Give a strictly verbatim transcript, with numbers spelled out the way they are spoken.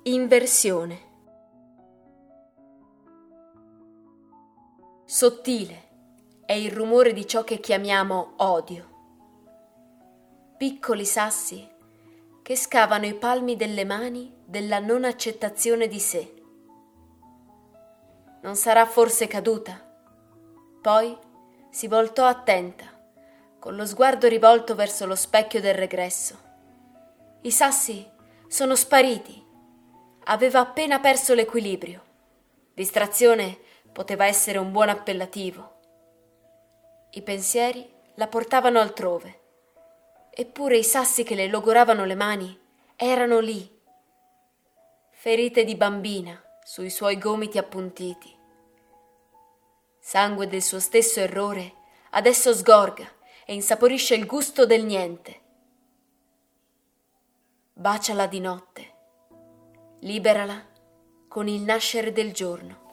Inversione. Sottile è il rumore di ciò che chiamiamo odio. Piccoli sassi che scavano i palmi delle mani della non accettazione di sé. Non sarà forse caduta? Poi si voltò attenta, con lo sguardo rivolto verso lo specchio del regresso. I sassi sono spariti. Aveva appena perso l'equilibrio. Distrazione poteva essere un buon appellativo. I pensieri la portavano altrove. Eppure i sassi che le logoravano le mani erano lì. Ferite di bambina sui suoi gomiti appuntiti. Sangue del suo stesso errore adesso sgorga e insaporisce il gusto del niente. Baciala di notte. Liberala con il nascere del giorno.